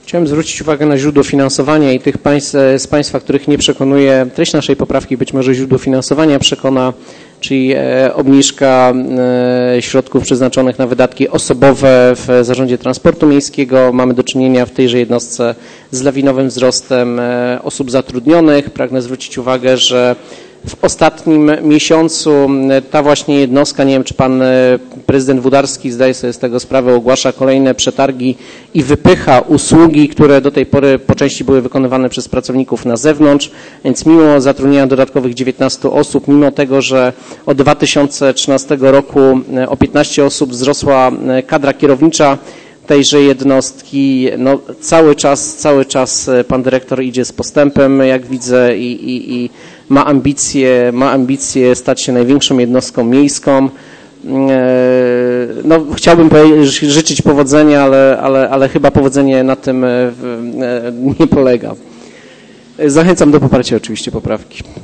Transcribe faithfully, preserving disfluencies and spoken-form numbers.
Chciałem zwrócić uwagę na źródło finansowania i tych państw, z Państwa, których nie przekonuje treść naszej poprawki, być może źródło finansowania przekona, czyli obniżka środków przeznaczonych na wydatki osobowe w Zarządzie Transportu Miejskiego. Mamy do czynienia w tejże jednostce z lawinowym wzrostem osób zatrudnionych. Pragnę zwrócić uwagę, że w ostatnim miesiącu ta właśnie jednostka, nie wiem czy pan prezydent Wódarski zdaje sobie z tego sprawę, ogłasza kolejne przetargi i wypycha usługi, które do tej pory po części były wykonywane przez pracowników na zewnątrz, więc mimo zatrudnienia dodatkowych dziewiętnastu osób, mimo tego, że od dwa tysiące trzynastego roku o piętnaście osób wzrosła kadra kierownicza tejże jednostki, no cały czas, cały czas pan dyrektor idzie z postępem, jak widzę, i, i, i ma ambicje, ma ambicje stać się największą jednostką miejską. No, chciałbym życzyć powodzenia, ale, ale, ale chyba powodzenie na tym nie polega. Zachęcam do poparcia oczywiście poprawki.